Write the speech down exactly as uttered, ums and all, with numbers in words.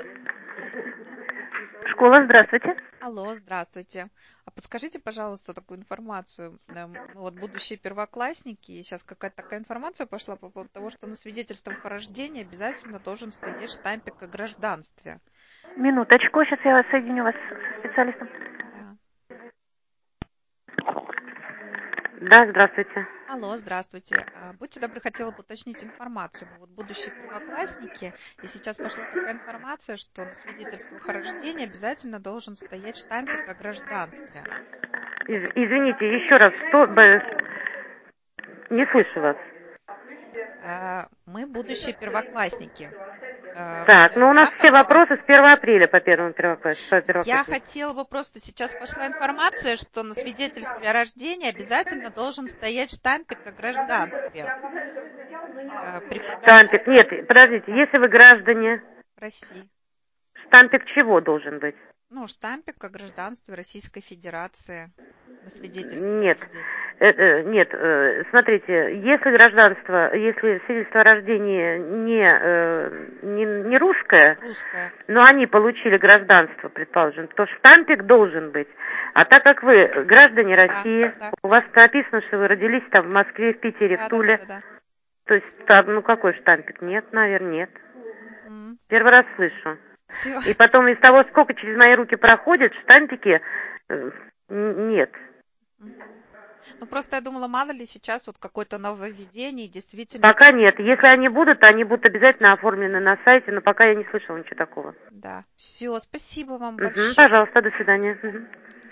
Школа, здравствуйте. Алло, здравствуйте. А подскажите, пожалуйста, такую информацию. Эм, Вот будущие первоклассники, сейчас какая-то такая информация пошла по поводу того, что на свидетельствах о рождении обязательно должен стоять штампик о гражданстве. Минуточку, сейчас я вас соединю вас со специалистом. Да. Да, здравствуйте. Алло, здравствуйте. А, Будьте добры, хотела бы уточнить информацию. Мы вот будущие первоклассники, и сейчас пошла такая информация, что на свидетельствах о рождении обязательно должен стоять штампик о гражданстве. Из- Это извините, еще раз, что... б- Не слышу вас. э, мы будущие первоклассники. Э, Так, Вроде ну у нас все западного. вопросы с первого апреля по первому первоклассу. По Я первокласснику. хотела бы просто, сейчас пошла информация, что на свидетельстве о рождении обязательно должен стоять штампик о гражданстве э, при подаче, Штампик, нет, подождите, да, если вы граждане, России. штампик чего должен быть? Ну, штампик о гражданстве Российской Федерации на свидетельстве о Нет, рождении. Э, э, нет, э, смотрите, если гражданство, если свидетельство о рождении не, э, не, не русское, Русская. но они получили гражданство, предположим, то штампик должен быть. А так как вы граждане Да, России, да, у вас написано, что вы родились там в Москве, в Питере, в да, да, да, Туле, да, да. то есть там, ну какой штампик? Нет, наверное, нет. Угу. Первый раз слышу. Все. И потом из того, сколько через мои руки проходит, штампики э, н- нет. Ну, просто я думала, мало ли сейчас вот какое-то нововведение, и действительно, Пока нет. Если они будут, то они будут обязательно оформлены на сайте, но пока я не слышала ничего такого. да. Все, спасибо вам Угу, большое. пожалуйста, до свидания. Мгм.